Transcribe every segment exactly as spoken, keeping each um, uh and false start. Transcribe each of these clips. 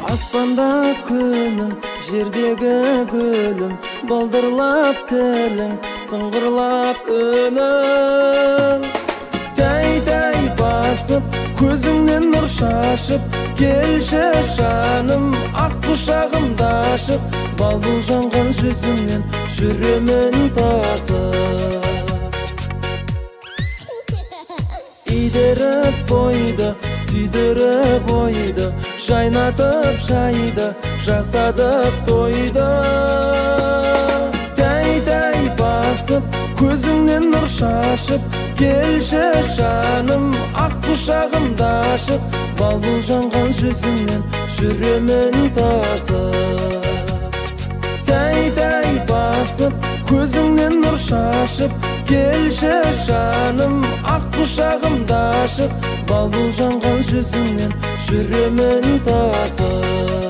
Аспанда күнің, жердегі гүлің, балдырлап тілің, сыңғырлап үнің. Тәй-тәй басып, көзіңнен нұр шашып, келші жаным, ақ құшағымда ашып, балбұл жанған жүзіңнен жүремін тасып. Идеріп бойды, сүйдіріп ойды, жайнатып жайды, жасадық тойды. Тәй-тәй басып, көзіңнен нұр шашып, келші жаным, ақ құшағымда ашып, балбұл жанған жүзіңнен жүремін тасып. Тәй-тәй басып, көзіңнен нұр шашып, келші жаным, ақ құшағымда ашып, балбұл жанған жүзіңнен жүремін тасып.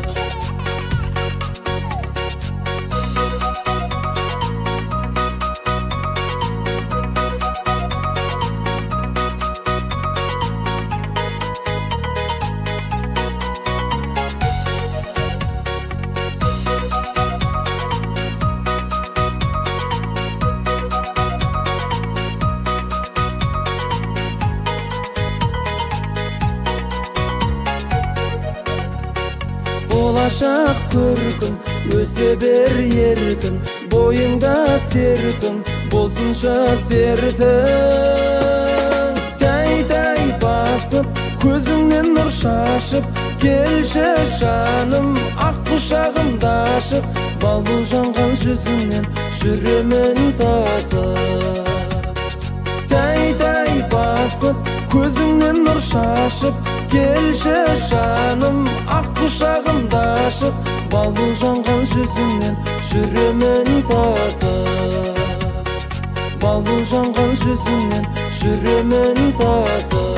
Болашақ көркің, өсе бер еркін, бойыңда серкің, болсыншы сертің. Тәй-тәй басып, көзіңнен нұр шашып, келші жаным, ақ құшағымда ашып, балбұл жанған жүзіңнен жүремін тасып. Тәй-тәй басып, көзіңнен нұр шашып, келші жаным, ақ құшағымда ашып, балбұл жанған жүзіңнен жүремін тасып. Балбұл жанған жүзіңнен жүремін тасып.